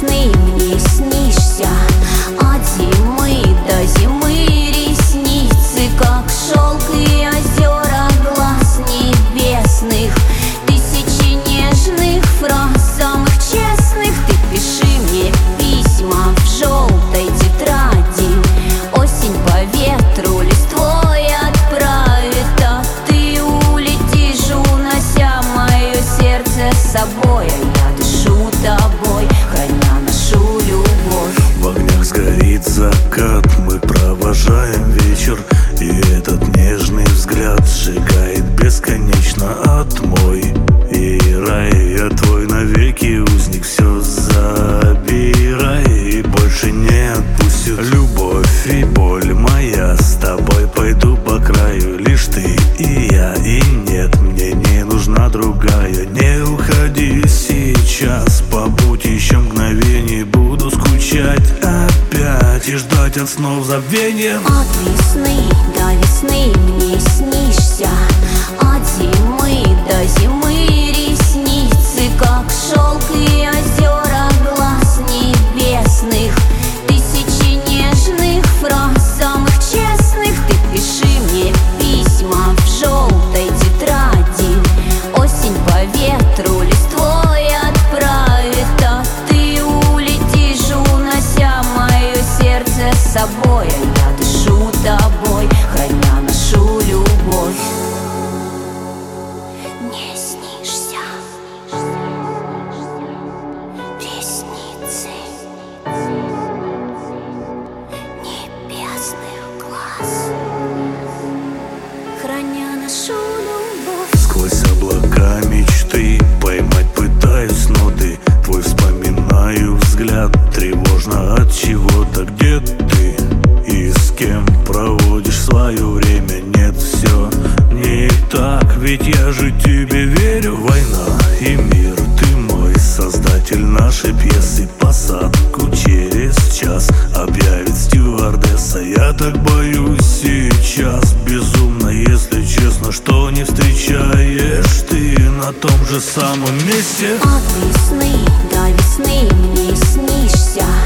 весны мне снишься, от зимы до зимы ресницы, как шелк и озера глаз небесных. Тысячи нежных фраз, самых честных. Ты пиши мне письма в желтой тетради, осень по ветру листвой отправит, а ты улетишь, унося мое сердце с собой. А я дышу тобой, храня нашу любовь. В огнях сгорит закат, мы провожаем вечер, и этот нежный взгляд сжигает бесконечно от мой и рай. Я твой навеки узник, все забирай и больше не отпустит. Любовь и боль моя, с тобой пойду по краю, лишь ты и я, и нет, мне не нужна другая. Не уходи сейчас, побудь еще мгновение, буду скучать опять и ждать от снов забвения. От весны до весны мне снишься, от зимы до зимы ресницы, как шелк и озера глаз небесных. Тысячи нежных фраз, самых честных. Ты пиши мне письма в желтой тетради, осень по ветру листвой отправит, а ты улетишь, унося мое сердце с собой. А я дышу тобой, храня нашу любовь. Не снишься ресницы небесных глаз, храня нашу любовь. Сквозь облака мечты поймать пытаюсь ноты, твой вспоминаю взгляд, тревожно от чего-то. Где ты и с кем проводишь свое время? Нет, все не так, ведь я же тебе верю. Война и мир, ты мой создатель нашей пьесы. Посадку через час объявит стюардесса. Я так боюсь сейчас безумно, если честно, что не встречаешь ты на том же самом месте. От весны до весны мне снишься,